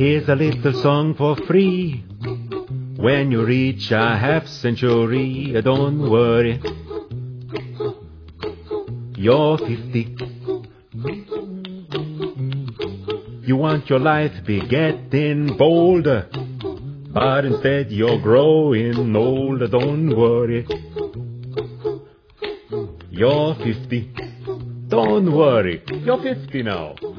Here's a little song for free. When you reach a half century, don't worry, you're 50. You want your life be getting bolder, but instead you're growing older. Don't worry, you're 50. Don't worry, you're 50 now.